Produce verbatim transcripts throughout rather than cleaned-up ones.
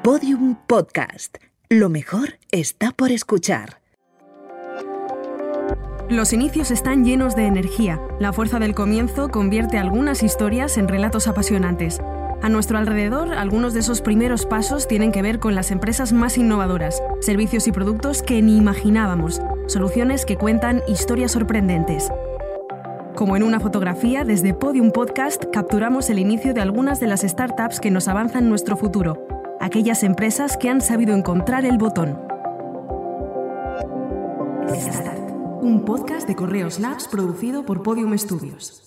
Podium Podcast. Lo mejor está por escuchar. Los inicios están llenos de energía. La fuerza del comienzo convierte algunas historias en relatos apasionantes. A nuestro alrededor, algunos de esos primeros pasos tienen que ver con las empresas más innovadoras, servicios y productos que ni imaginábamos, soluciones que cuentan historias sorprendentes. Como en una fotografía, desde Podium Podcast capturamos el inicio de algunas de las startups que nos avanzan nuestro futuro, aquellas empresas que han sabido encontrar el botón. Un podcast de Correos Labs producido por Podium Studios.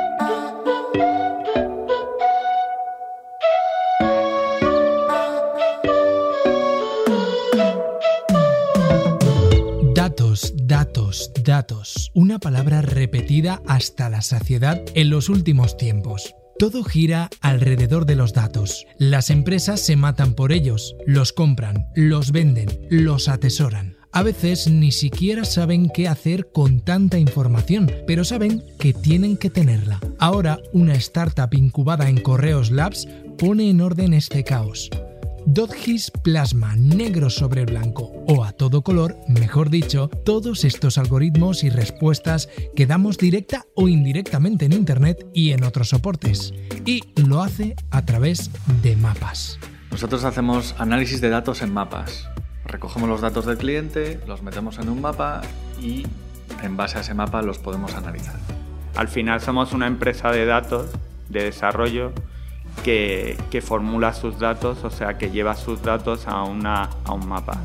Datos, datos, datos. Una palabra repetida hasta la saciedad en los últimos tiempos. Todo gira alrededor de los datos. Las empresas se matan por ellos, los compran, los venden, los atesoran. A veces ni siquiera saben qué hacer con tanta información, pero saben que tienen que tenerla. Ahora, una startup incubada en Correos Labs pone en orden este caos. DotGIS plasma negro sobre blanco, o a todo color, mejor dicho, todos estos algoritmos y respuestas que damos directa o indirectamente en Internet y en otros soportes. Y lo hace a través de mapas. Nosotros hacemos análisis de datos en mapas. Recogemos los datos del cliente, los metemos en un mapa y en base a ese mapa los podemos analizar. Al final somos una empresa de datos, de desarrollo, que, que formula sus datos, o sea, que lleva sus datos a, una, a un mapa.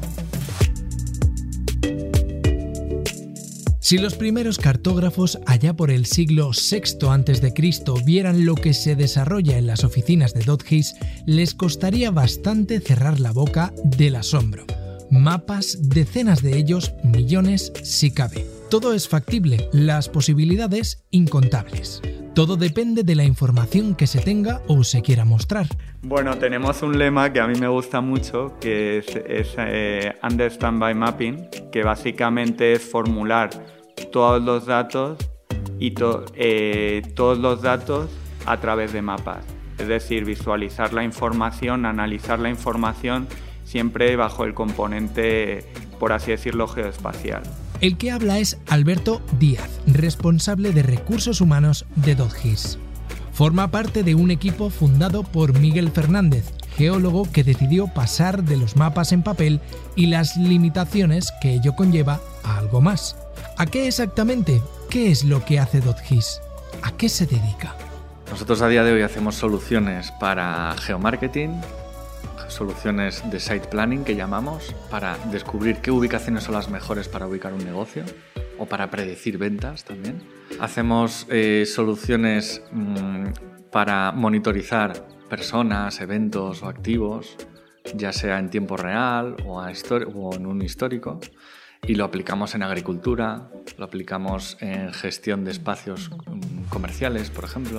Si los primeros cartógrafos allá por el siglo sexto antes de Cristo vieran lo que se desarrolla en las oficinas de DotGIS, les costaría bastante cerrar la boca del asombro. Mapas, decenas de ellos, millones si cabe. Todo es factible, las posibilidades incontables. Todo depende de la información que se tenga o se quiera mostrar. Bueno, tenemos un lema que a mí me gusta mucho, que es, es eh, Understand by Mapping, que básicamente es formular todos los datos y to, eh, todos los datos a través de mapas. Es decir, visualizar la información, analizar la información, siempre bajo el componente, por así decirlo, geoespacial. El que habla es Alberto Díaz, responsable de recursos humanos de DotGIS. Forma parte de un equipo fundado por Miguel Fernández, geólogo que decidió pasar de los mapas en papel y las limitaciones que ello conlleva a algo más. ¿A qué exactamente? ¿Qué es lo que hace DotGIS? ¿A qué se dedica? Nosotros a día de hoy hacemos soluciones para geomarketing, soluciones de site planning que llamamos, para descubrir qué ubicaciones son las mejores para ubicar un negocio o para predecir ventas también. Hacemos eh, soluciones mmm, para monitorizar personas, eventos o activos, ya sea en tiempo real o, a histori- o en un histórico, y lo aplicamos en agricultura, lo aplicamos en gestión de espacios um, comerciales, por ejemplo.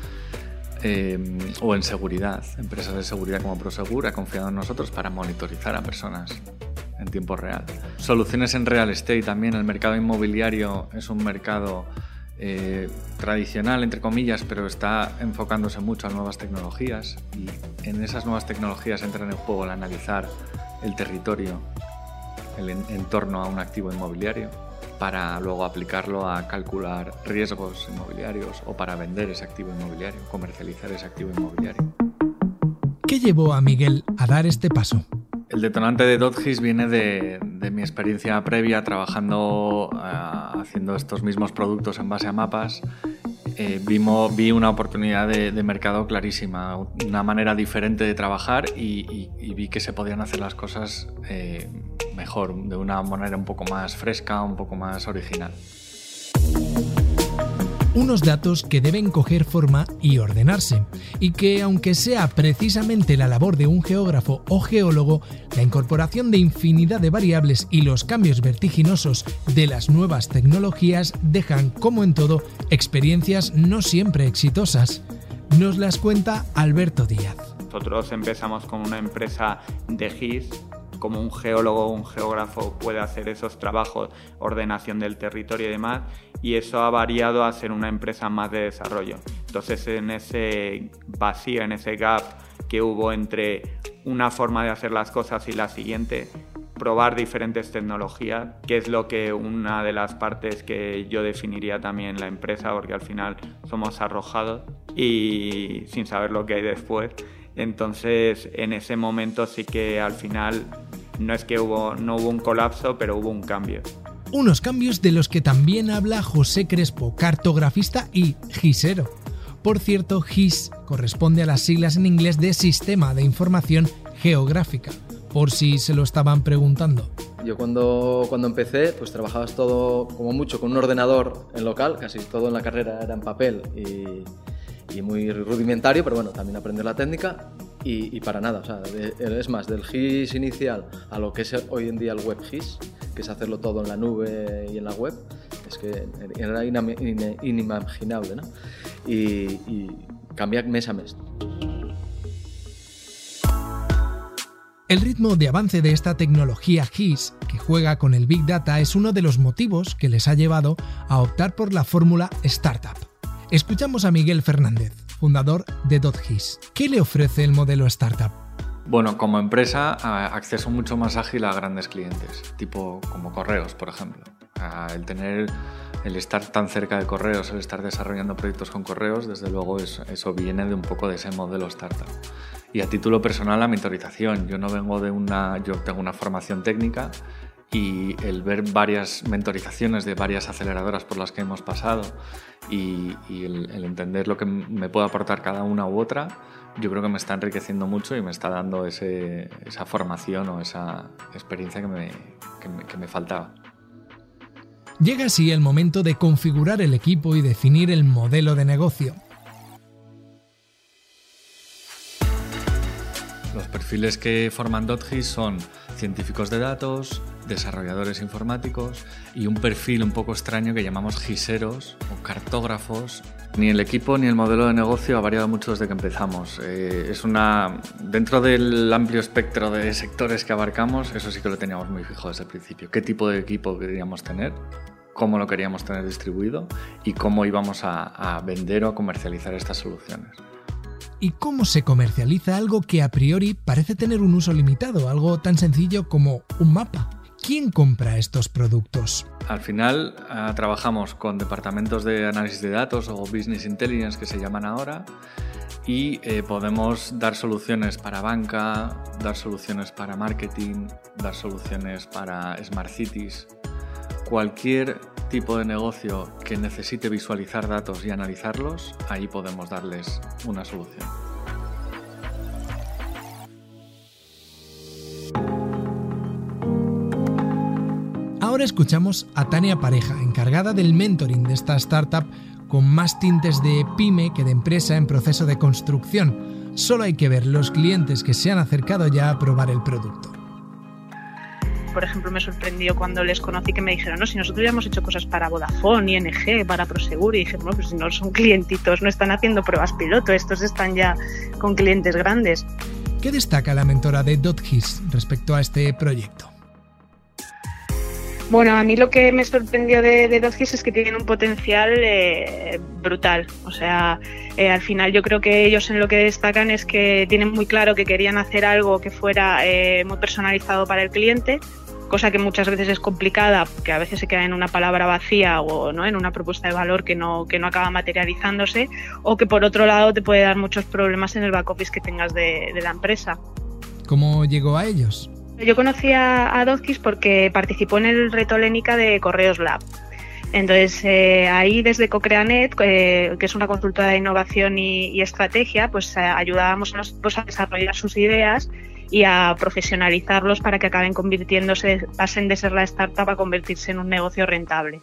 Eh, o en seguridad. Empresas de seguridad como Prosegur ha confiado en nosotros para monitorizar a personas en tiempo real. Soluciones en real estate también. El mercado inmobiliario es un mercado eh, tradicional, entre comillas, pero está enfocándose mucho a nuevas tecnologías, y en esas nuevas tecnologías entra en el juego el analizar el territorio, el en, en torno a un activo inmobiliario, para luego aplicarlo a calcular riesgos inmobiliarios o para vender ese activo inmobiliario, comercializar ese activo inmobiliario. ¿Qué llevó a Miguel a dar este paso? El detonante de DotGIS viene de, de mi experiencia previa trabajando, uh, haciendo estos mismos productos en base a mapas. Eh, vimos, vi una oportunidad de, de mercado clarísima, una manera diferente de trabajar, y, y, y vi que se podían hacer las cosas eh, mejor, de una manera un poco más fresca, un poco más original. Unos datos que deben coger forma y ordenarse, y que, aunque sea precisamente la labor de un geógrafo o geólogo, la incorporación de infinidad de variables y los cambios vertiginosos de las nuevas tecnologías dejan, como en todo, experiencias no siempre exitosas. Nos las cuenta Alberto Díaz. Nosotros empezamos con una empresa de G I S, como un geólogo o un geógrafo puede hacer esos trabajos, ordenación del territorio y demás, y eso ha variado a ser una empresa más de desarrollo. Entonces, en ese vacío, en ese gap que hubo entre una forma de hacer las cosas y la siguiente, probar diferentes tecnologías, que es lo que una de las partes que yo definiría también la empresa, porque al final somos arrojados y sin saber lo que hay después. Entonces, en ese momento sí que al final no es que hubo, no hubo un colapso, pero hubo un cambio. Unos cambios de los que también habla José Crespo, cartografista y gisero. Por cierto, G I S corresponde a las siglas en inglés de Sistema de Información Geográfica, por si se lo estaban preguntando. Yo cuando, cuando empecé, pues trabajabas todo como mucho con un ordenador en local, casi todo en la carrera era en papel y, y muy rudimentario, pero bueno, también aprender la técnica y, y para nada, o sea, de, es más, del G I S inicial a lo que es hoy en día el web G I S, que es hacerlo todo en la nube y en la web, es que era inimaginable, ¿no? Y, y cambia mes a mes. El ritmo de avance de esta tecnología G I S, que juega con el Big Data, es uno de los motivos que les ha llevado a optar por la fórmula Startup. Escuchamos a Miguel Fernández, fundador de .gis. ¿Qué le ofrece el modelo Startup? Bueno, como empresa, acceso mucho más ágil a grandes clientes, tipo como Correos, por ejemplo. El tener, el estar tan cerca de Correos, el estar desarrollando proyectos con Correos, desde luego eso, eso viene de un poco de ese modelo Startup. Y a título personal, la mentorización. Yo no vengo de una... Yo tengo una formación técnica y el ver varias mentorizaciones de varias aceleradoras por las que hemos pasado y, y el, el entender lo que me puede aportar cada una u otra, yo creo que me está enriqueciendo mucho y me está dando ese, esa formación o esa experiencia que me, que me, que me faltaba. Llega así el momento de configurar el equipo y definir el modelo de negocio. Los perfiles que forman .gis son científicos de datos, desarrolladores informáticos y un perfil un poco extraño que llamamos giseros o cartógrafos. Ni el equipo ni el modelo de negocio ha variado mucho desde que empezamos. Eh, es una, dentro del amplio espectro de sectores que abarcamos, eso sí que lo teníamos muy fijo desde el principio. ¿Qué tipo de equipo queríamos tener? ¿Cómo lo queríamos tener distribuido? ¿Y cómo íbamos a, a vender o a comercializar estas soluciones? ¿Y cómo se comercializa algo que a priori parece tener un uso limitado, algo tan sencillo como un mapa? ¿Quién compra estos productos? Al final uh, trabajamos con departamentos de análisis de datos o Business Intelligence que se llaman ahora y eh, podemos dar soluciones para banca, dar soluciones para marketing, dar soluciones para Smart Cities. Cualquier tipo de negocio que necesite visualizar datos y analizarlos, ahí podemos darles una solución. Ahora escuchamos a Tania Pareja, encargada del mentoring de esta startup con más tintes de pyme que de empresa en proceso de construcción. Solo hay que ver los clientes que se han acercado ya a probar el producto. Por ejemplo, me sorprendió cuando les conocí que me dijeron, no, si nosotros ya hemos hecho cosas para Vodafone, I N G, para Prosegur, y dije, bueno, pues si no son clientitos, no están haciendo pruebas piloto, estos están ya con clientes grandes. ¿Qué destaca la mentora de .gis respecto a este proyecto? Bueno, a mí lo que me sorprendió de, de .gis es que tienen un potencial eh, brutal. O sea, eh, al final yo creo que ellos en lo que destacan es que tienen muy claro que querían hacer algo que fuera eh, muy personalizado para el cliente, cosa que muchas veces es complicada, porque a veces se queda en una palabra vacía o ¿no? en una propuesta de valor que no, que no acaba materializándose, o que por otro lado te puede dar muchos problemas en el back office que tengas de, de la empresa. ¿Cómo llegó a ellos? Yo conocí a, a .gis porque participó en el reto Lénica de Correos Lab. Entonces, eh, ahí desde CoCreaNet, eh, que es una consultora de innovación y, y estrategia, pues eh, ayudábamos a los equipos a desarrollar sus ideas y a profesionalizarlos para que acaben convirtiéndose, pasen de ser la startup a convertirse en un negocio rentable.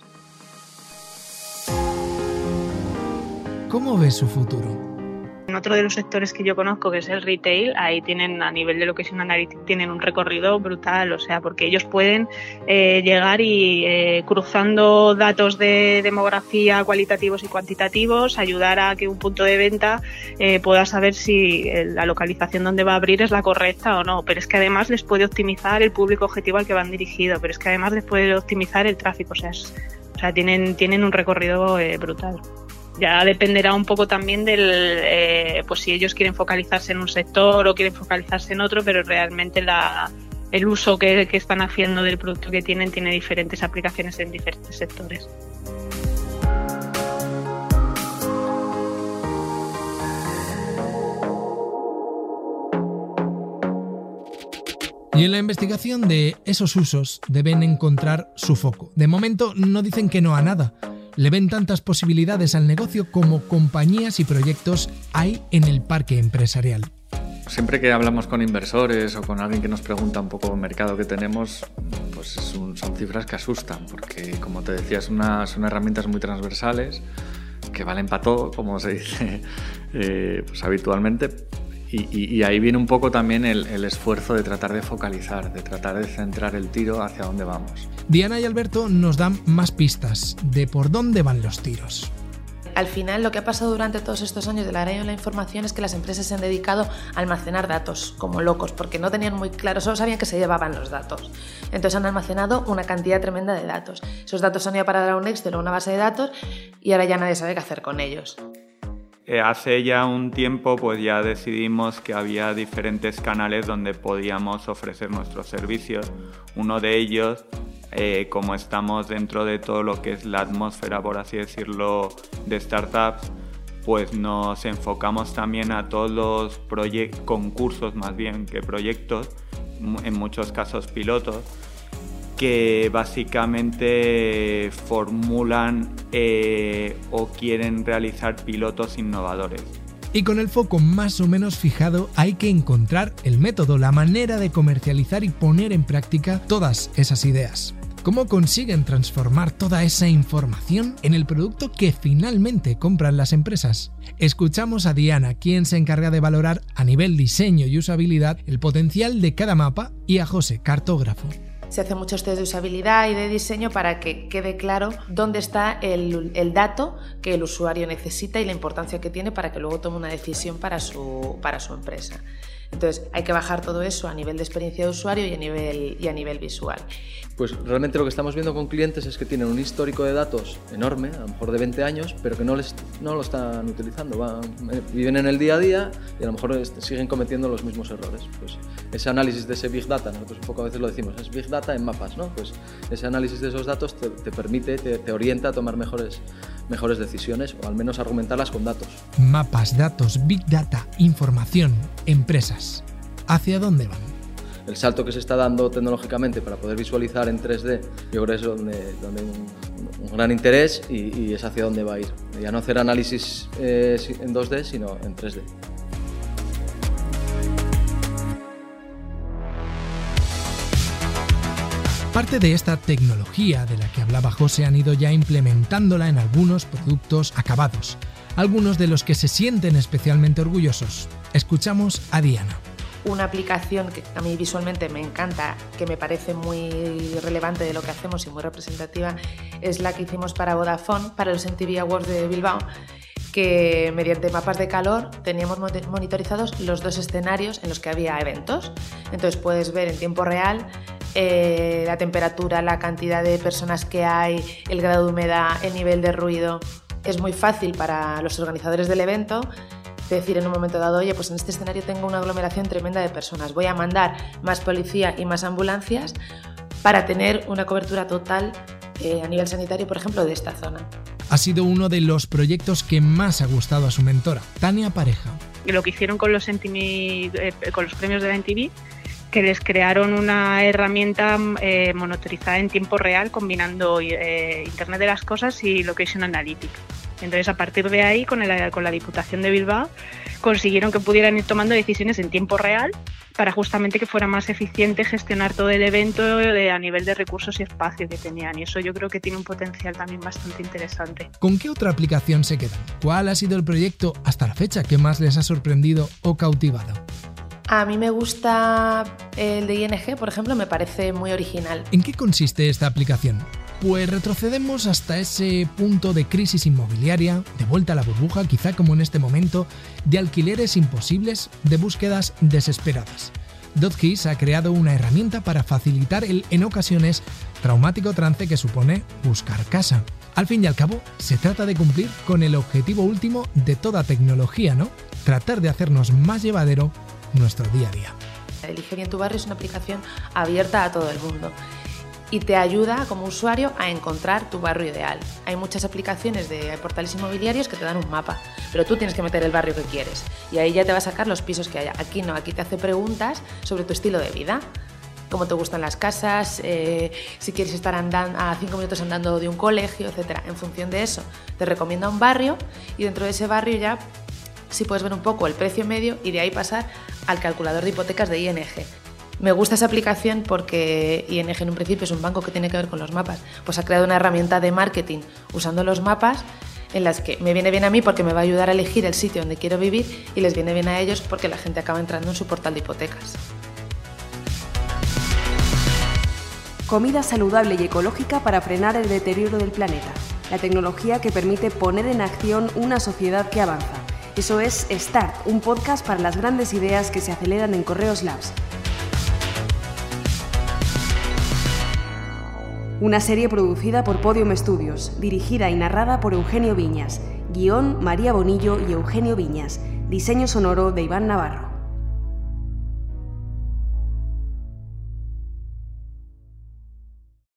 ¿Cómo ves su futuro? En otro de los sectores que yo conozco, que es el retail, ahí tienen, a nivel de Location Analytics, tienen un recorrido brutal, o sea, porque ellos pueden eh, llegar y eh, cruzando datos de demografía cualitativos y cuantitativos, ayudar a que un punto de venta eh, pueda saber si la localización donde va a abrir es la correcta o no, pero es que además les puede optimizar el público objetivo al que van dirigido, pero es que además les puede optimizar el tráfico, o sea, es, o sea tienen, tienen un recorrido eh, brutal. Ya dependerá un poco también del, eh, pues si ellos quieren focalizarse en un sector o quieren focalizarse en otro, pero realmente la, el uso que, que están haciendo del producto que tienen tiene diferentes aplicaciones en diferentes sectores. Y en la investigación de esos usos deben encontrar su foco. De momento no dicen que no a nada. Le ven tantas posibilidades al negocio como compañías y proyectos hay en el parque empresarial. Siempre que hablamos con inversores o con alguien que nos pregunta un poco el mercado que tenemos, pues es un, son cifras que asustan, porque como te decía, es una, son herramientas muy transversales que valen para todo, como se dice eh, pues habitualmente. Y, y, y ahí viene un poco también el, el esfuerzo de tratar de focalizar, de tratar de centrar el tiro hacia dónde vamos. Diana y Alberto nos dan más pistas de por dónde van los tiros. Al final, lo que ha pasado durante todos estos años de la era de la información es que las empresas se han dedicado a almacenar datos como locos, porque no tenían muy claro, solo sabían que se llevaban los datos. Entonces han almacenado una cantidad tremenda de datos. Esos datos han ido a parar a un Excel o una base de datos y ahora ya nadie sabe qué hacer con ellos. Hace ya un tiempo pues ya decidimos que había diferentes canales donde podíamos ofrecer nuestros servicios. Uno de ellos, eh, como estamos dentro de todo lo que es la atmósfera, por así decirlo, de startups, pues nos enfocamos también a todos los proyectos, concursos más bien que proyectos, en muchos casos pilotos, que básicamente formulan eh, o quieren realizar pilotos innovadores. Y con el foco más o menos fijado hay que encontrar el método, la manera de comercializar y poner en práctica todas esas ideas. ¿Cómo consiguen transformar toda esa información en el producto que finalmente compran las empresas? Escuchamos a Diana, quien se encarga de valorar a nivel diseño y usabilidad el potencial de cada mapa, y a José, cartógrafo. Se hacen muchos test de usabilidad y de diseño para que quede claro dónde está el, el dato que el usuario necesita y la importancia que tiene para que luego tome una decisión para su, para su empresa. Entonces hay que bajar todo eso a nivel de experiencia de usuario y a nivel, y a nivel visual. Pues realmente lo que estamos viendo con clientes es que tienen un histórico de datos enorme, a lo mejor de veinte años, pero que no, les, no lo están utilizando. Van, viven en el día a día y a lo mejor siguen cometiendo los mismos errores. Pues ese análisis de ese Big Data, nosotros un poco a veces lo decimos, es Big Data en mapas, ¿no? Pues ese análisis de esos datos te, te permite, te, te orienta a tomar mejores, mejores decisiones o al menos argumentarlas con datos. Mapas, datos, Big Data, información, empresas. ¿Hacia dónde van? El salto que se está dando tecnológicamente para poder visualizar en tres D, yo creo que es donde, donde hay un, un gran interés y, y es hacia dónde va a ir. Ya no hacer análisis eh, en dos D, sino en tres D. Parte de esta tecnología de la que hablaba José han ido ya implementándola en algunos productos acabados, algunos de los que se sienten especialmente orgullosos. Escuchamos a Diana. Una aplicación que a mí visualmente me encanta, que me parece muy relevante de lo que hacemos y muy representativa, es la que hicimos para Vodafone, para los M T V Awards de Bilbao, que mediante mapas de calor teníamos monitorizados los dos escenarios en los que había eventos. Entonces puedes ver en tiempo real eh, la temperatura, la cantidad de personas que hay, el grado de humedad, el nivel de ruido. Es muy fácil para los organizadores del evento decir en un momento dado, oye, pues en este escenario tengo una aglomeración tremenda de personas, voy a mandar más policía y más ambulancias para tener una cobertura total eh, a nivel sanitario, por ejemplo, de esta zona. Ha sido uno de los proyectos que más ha gustado a su mentora, Tania Pareja. Lo que hicieron con los, M T V, eh, con los premios de la M T V, que les crearon una herramienta eh, monitorizada en tiempo real combinando eh, Internet de las Cosas y Location Analytics. Entonces, a partir de ahí, con, el, con la Diputación de Bilbao, consiguieron que pudieran ir tomando decisiones en tiempo real para justamente que fuera más eficiente gestionar todo el evento de, a nivel de recursos y espacio que tenían. Y eso yo creo que tiene un potencial también bastante interesante. ¿Con qué otra aplicación se quedan? ¿Cuál ha sido el proyecto hasta la fecha que más les ha sorprendido o cautivado? A mí me gusta el de I N G, por ejemplo, me parece muy original. ¿En qué consiste esta aplicación? Pues retrocedemos hasta ese punto de crisis inmobiliaria, de vuelta a la burbuja, quizá como en este momento, de alquileres imposibles, de búsquedas desesperadas. Dotkeys ha creado una herramienta para facilitar el, en ocasiones, traumático trance que supone buscar casa. Al fin y al cabo, se trata de cumplir con el objetivo último de toda tecnología, ¿no? Tratar de hacernos más llevadero nuestro día a día. Elige bien tu barrio es una aplicación abierta a todo el mundo y te ayuda como usuario a encontrar tu barrio ideal. Hay muchas aplicaciones de portales inmobiliarios que te dan un mapa, pero tú tienes que meter el barrio que quieres y ahí ya te va a sacar los pisos que haya. Aquí no, aquí te hace preguntas sobre tu estilo de vida, cómo te gustan las casas, eh, si quieres estar andando a cinco minutos andando de un colegio, etcétera. En función de eso te recomienda un barrio y dentro de ese barrio ya sí puedes ver un poco el precio medio y de ahí pasar al calculador de hipotecas de I N G. Me gusta esa aplicación porque I N G en un principio es un banco que tiene que ver con los mapas, pues ha creado una herramienta de marketing usando los mapas en las que me viene bien a mí porque me va a ayudar a elegir el sitio donde quiero vivir y les viene bien a ellos porque la gente acaba entrando en su portal de hipotecas. Comida saludable y ecológica para frenar el deterioro del planeta. La tecnología que permite poner en acción una sociedad que avanza. Eso es Start, un podcast para las grandes ideas que se aceleran en Correos Labs. Una serie producida por Podium Studios, dirigida y narrada por Eugenio Viñas. Guión, María Bonillo y Eugenio Viñas. Diseño sonoro de Iván Navarro.